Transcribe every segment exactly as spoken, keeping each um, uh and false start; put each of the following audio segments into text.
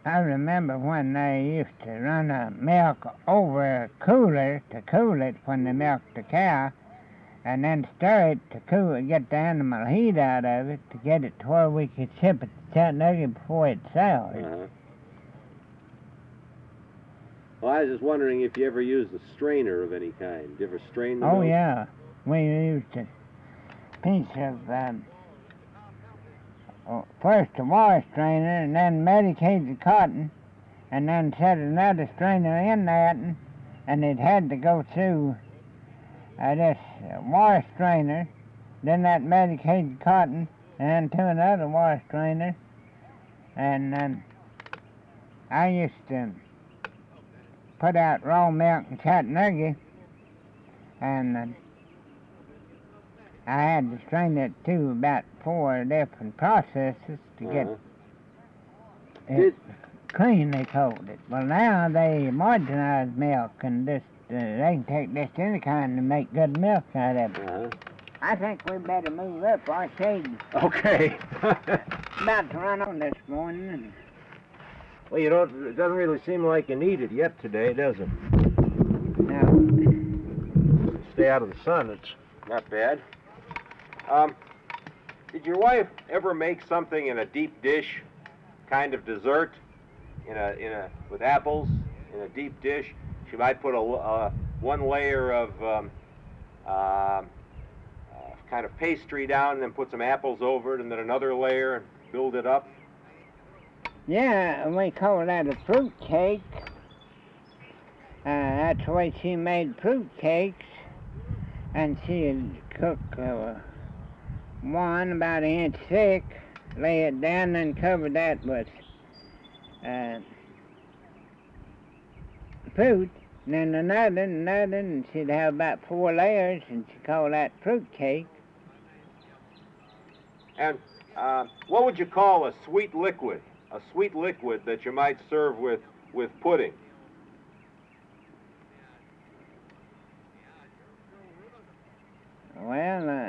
I remember when they used to run the milk over a cooler to cool it when they milked the cow, and then stir it to cool it, get the animal heat out of it to get it to where we could ship it to Chattanooga before it sold. Uh-huh. Well, I was just wondering if you ever used a strainer of any kind. Did you ever strain the Oh, milk? yeah. We used a piece of, um, oh, first a water strainer, and then medicated cotton, and then set another strainer in that, and, and it had to go through uh, this uh, water strainer, then that medicated cotton, and then to another water strainer, and then I used to put out raw milk in Chattanooga, and uh, I had to strain it through about four different processes to get Uh-huh. it Did- clean, they called it. Well, now they marginalize milk, and just uh, they can take just any kind and make good milk out of it. Uh-huh. I think we better move up. Our shade's Okay. about to run on this morning. And Well, you don't, it doesn't really seem like you need it yet today, does it? now, Stay out of the sun. It's not bad. Um, did your wife ever make something in a deep dish, kind of dessert, in a in a with apples in a deep dish? She might put a uh, one layer of um, uh, uh, kind of pastry down, and then put some apples over it, and then another layer, and build it up. yeah, we call that a fruit cake. Uh, that's the way she made fruit cakes, and she'd cook uh, one about an inch thick, lay it down, and cover that with uh, fruit, and then another, another, and she'd have about four layers, and she called that fruit cake. And uh, what would you call a sweet liquid? A sweet liquid that you might serve with, with pudding? Well, uh,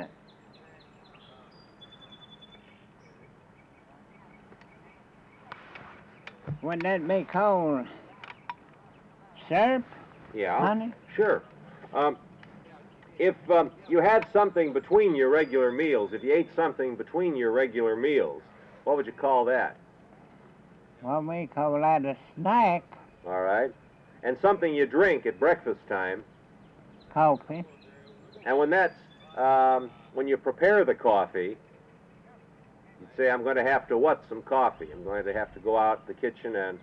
would that be called syrup, Yeah. honey? Sure. Um, if um, you had something between your regular meals, if you ate something between your regular meals, what would you call that? Well, we call that a snack, All right. And something you drink at breakfast time. coffee. And when that's, um, when you prepare the coffee, you'd say, I'm going to have to what? Some coffee. I'm going to have to go out to the kitchen and,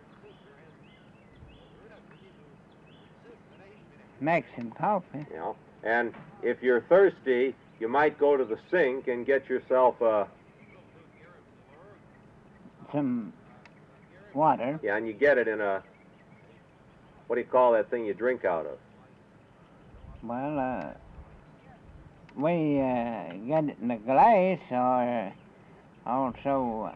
Make some coffee. you know, and if you're thirsty, you might go to the sink and get yourself a, Some water. yeah, and you get it in a, what do you call that thing you drink out of? Well, uh, we uh, get it in a glass, or also uh,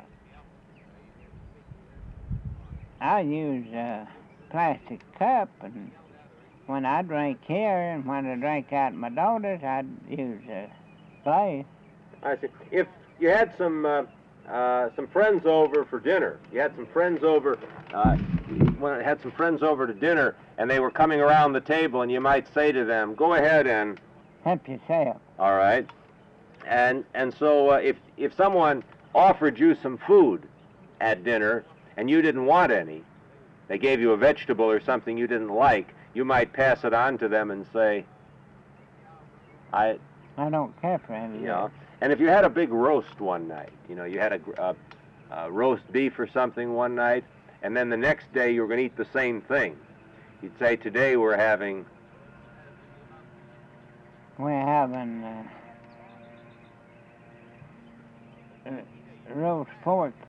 I use a plastic cup, and when I drink here and when I drink out at my daughter's, I'd use a glass. I see. If you had some uh, uh, some friends over for dinner, you had some friends over, uh, when had some friends over to dinner, and they were coming around the table, and you might say to them, "Go ahead and." Help yourself. All right. And and so uh, if if someone offered you some food at dinner and you didn't want any, they gave you a vegetable or something you didn't like, you might pass it on to them and say, I, I don't care for any you of know. it. And if you had a big roast one night, you know, you had a, gr- a, a roast beef or something one night, and then the next day you were going to eat the same thing, you'd say, today we're having, We're having uh, uh, roast pork